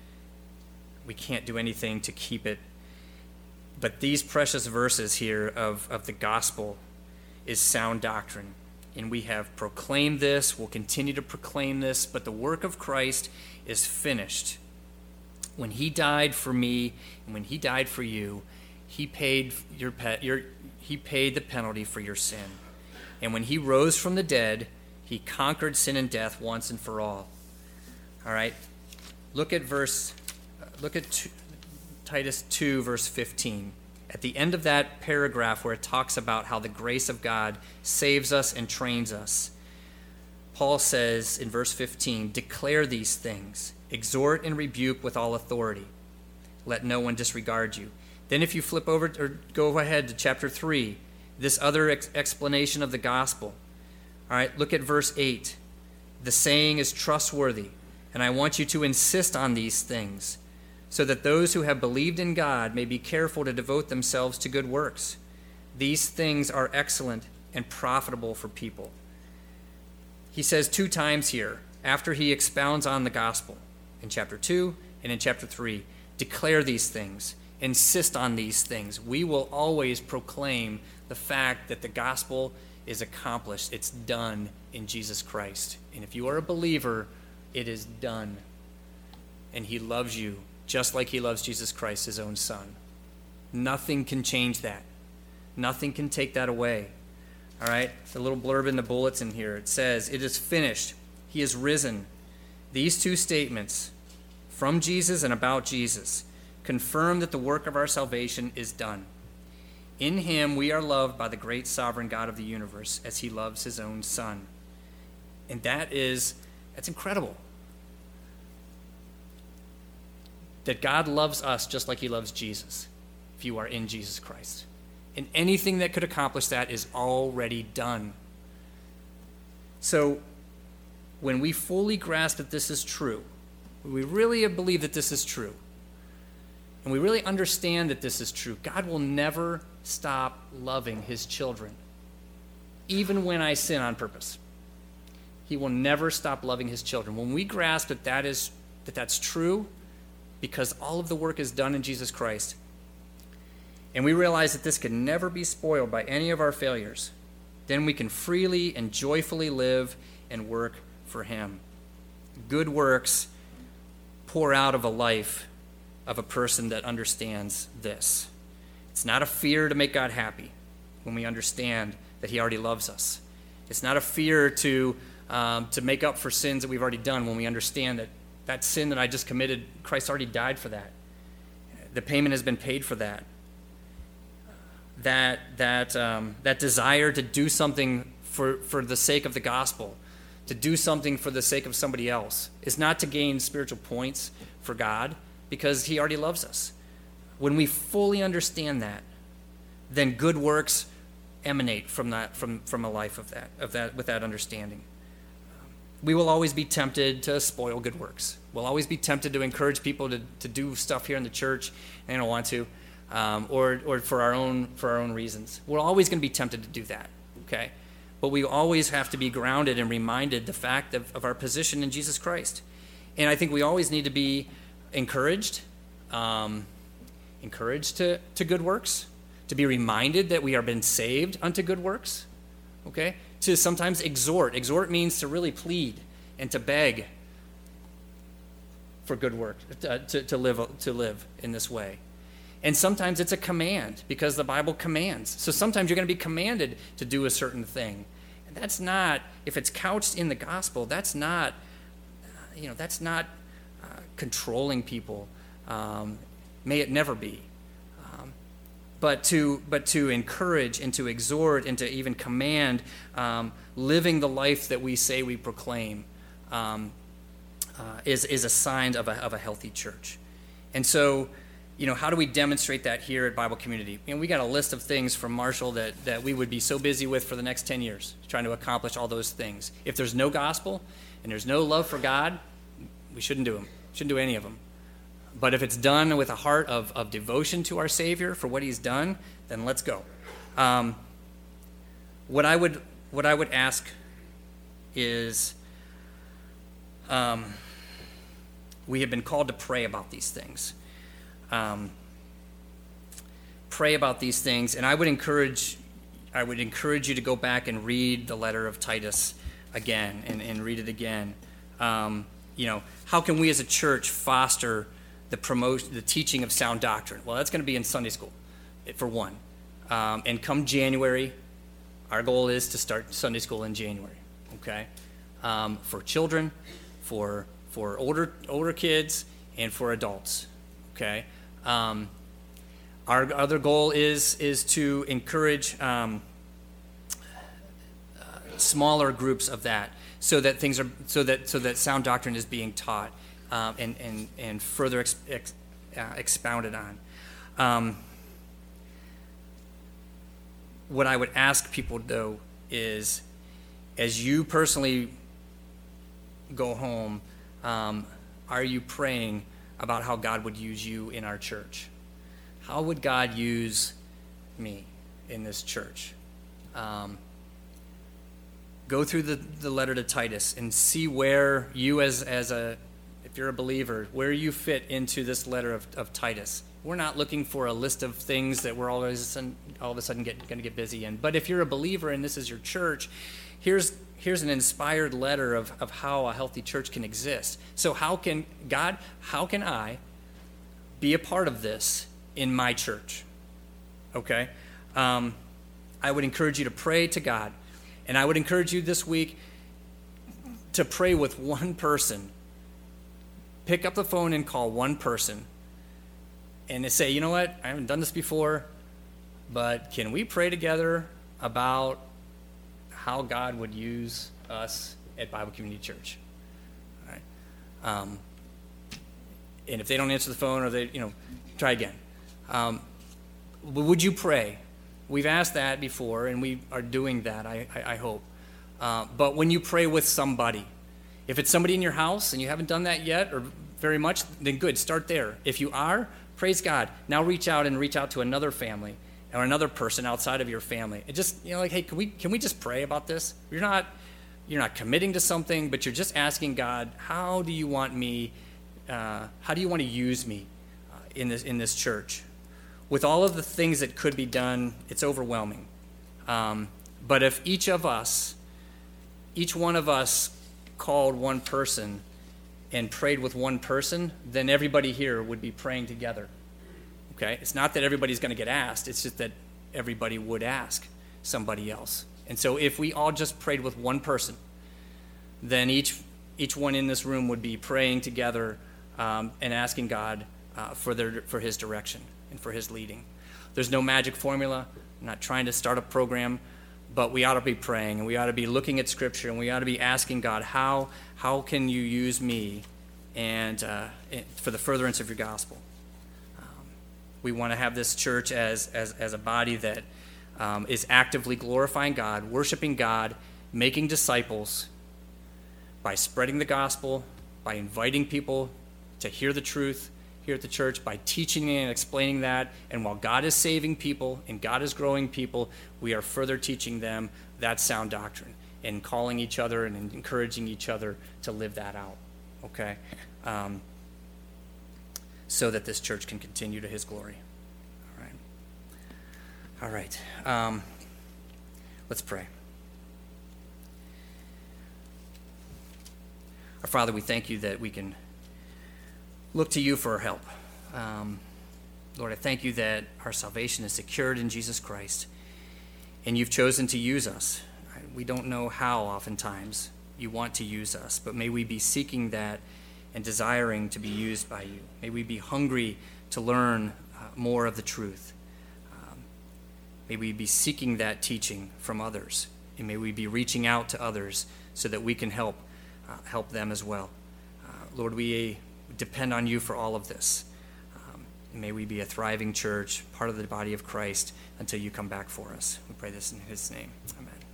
We can't do anything to keep it. But these precious verses here of, of the gospel is sound doctrine. And we have proclaimed this, we'll continue to proclaim this, but the work of Christ is finished. When he died for me, and when he died for you, he paid your, pet, your he paid the penalty for your sin. And when he rose from the dead, he conquered sin and death once and for all. All right, look at verse, look at two, Titus two, verse fifteen. At the end of that paragraph where it talks about how the grace of God saves us and trains us, Paul says in verse fifteen, declare these things, exhort and rebuke with all authority. Let no one disregard you. Then if you flip over or go ahead to chapter three, this other ex- explanation of the gospel. All right, look at verse eight. The saying is trustworthy, and I want you to insist on these things, so that those who have believed in God may be careful to devote themselves to good works. These things are excellent and profitable for people. He says two times here, after he expounds on the gospel, in chapter two and in chapter three, declare these things, insist on these things. We will always proclaim the fact that the gospel is accomplished. It's done in Jesus Christ. And if you are a believer, it is done. And he loves you just like he loves Jesus Christ, his own son. Nothing can change that. Nothing can take that away. All right? The little blurb in the bulletin here, it says, it is finished. He is risen. These two statements, from Jesus and about Jesus, confirm that the work of our salvation is done. In him we are loved by the great sovereign God of the universe, as he loves his own son. And that is, that's incredible. That God loves us just like he loves Jesus, if you are in Jesus Christ. And anything that could accomplish that is already done. So, when we fully grasp that this is true, when we really believe that this is true, and we really understand that this is true, God will never stop loving his children, even when I sin on purpose. He will never stop loving his children. When we grasp that that is that that's true, because all of the work is done in Jesus Christ, and we realize that this can never be spoiled by any of our failures, then we can freely and joyfully live and work for him. Good works pour out of a life of a person that understands this. It's not a fear to make God happy when we understand that he already loves us. It's not a fear to um, to make up for sins that we've already done when we understand that that sin that I just committed, Christ already died for that. The payment has been paid for that. That that um, that desire to do something for, for the sake of the gospel, to do something for the sake of somebody else, is not to gain spiritual points for God, because he already loves us. When we fully understand that, then good works emanate from that, from, from a life of that, of that, with that understanding. We will always be tempted to spoil good works. We'll always be tempted to encourage people to, to do stuff here in the church and they don't want to, um, or or for our own for our own reasons. We're always going to be tempted to do that, okay? But we always have to be grounded and reminded the fact of, of our position in Jesus Christ. And I think we always need to be encouraged, um, encouraged to, to good works, to be reminded that we are been saved unto good works, okay? To sometimes exhort. Exhort means to really plead and to beg for good work, to, to, to live to live in this way. And sometimes it's a command because the Bible commands. So sometimes you're going to be commanded to do a certain thing. And that's not, if it's couched in the gospel, that's not, you know, that's not uh, controlling people. Um, may it never be. Um, but to but to encourage and to exhort and to even command um, living the life that we say we proclaim um, uh, is is a sign of a of a healthy church. And so, you know, how do we demonstrate that here at Bible Community? And we got a list of things from Marshall that, that we would be so busy with for the next ten years, trying to accomplish all those things. If there's no gospel and there's no love for God, we shouldn't do them. Shouldn't do any of them. But if it's done with a heart of, of devotion to our Savior for what he's done, then let's go. Um, what I would what I would ask is, um, we have been called to pray about these things. Um, pray about these things, and I would encourage I would encourage you to go back and read the letter of Titus again and, and read it again. Um, you know, how can we as a church foster the promotion, the teaching of sound doctrine? Well, that's going to be in Sunday school, for one. Um, and come January, our goal is to start Sunday school in January. Okay, um, for children, for for older older kids, and for adults. Okay. Um, our other goal is is to encourage um, uh, smaller groups of that, so that things are so that so that sound doctrine is being taught um, and and and further ex, ex, uh, expounded on. Um, what I would ask people though is, as you personally go home, um, are you praying about how God would use you in our church? How would God use me in this church? Um, go through the, the letter to Titus and see where you as, as a, if you're a believer, where you fit into this letter of, of Titus. We're not looking for a list of things that we're always all of a sudden get, going to get busy in. But if you're a believer and this is your church, here's Here's an inspired letter of, of how a healthy church can exist. So how can God, how can I be a part of this in my church? Okay? Um, I would encourage you to pray to God. And I would encourage you this week to pray with one person. Pick up the phone and call one person. And to say, you know what, I haven't done this before, but can we pray together about how God would use us at Bible Community Church? All right. Um, and if they don't answer the phone, or they, you know, try again. Um, would you pray? We've asked that before, and we are doing that, I, I, I hope. Uh, but when you pray with somebody, if it's somebody in your house and you haven't done that yet, or very much, then good, start there. If you are, praise God. Now reach out and reach out to another family or another person outside of your family. It just, you know, like, hey, can we can we just pray about this? You're not you're not committing to something, but you're just asking God, how do you want me, uh, how do you want to use me uh, in this in this church? With all of the things that could be done, it's overwhelming. Um, but if each of us, each one of us called one person and prayed with one person, then everybody here would be praying together. Okay? It's not that everybody's going to get asked. It's just that everybody would ask somebody else. And so if we all just prayed with one person, then each each one in this room would be praying together um, and asking God uh, for their for His direction and for His leading. There's no magic formula. I'm not trying to start a program, but we ought to be praying, and we ought to be looking at Scripture, and we ought to be asking God, how how can you use me and uh, for the furtherance of your gospel? We want to have this church as, as, as a body that um, is actively glorifying God, worshiping God, making disciples by spreading the gospel, by inviting people to hear the truth here at the church, by teaching and explaining that. And while God is saving people and God is growing people, we are further teaching them that sound doctrine and calling each other and encouraging each other to live that out, okay? Um, so that this church can continue to his glory. All right. All right. Um, let's pray. Our Father, we thank you that we can look to you for our help. Um, Lord, I thank you that our salvation is secured in Jesus Christ, and you've chosen to use us. We don't know how oftentimes you want to use us, but may we be seeking that and desiring to be used by you. May we be hungry to learn uh, more of the truth. Um, may we be seeking that teaching from others, and may we be reaching out to others so that we can help uh, help them as well. Uh, Lord, we depend on you for all of this. Um, and may we be a thriving church, part of the body of Christ, until you come back for us. We pray this in his name. Amen.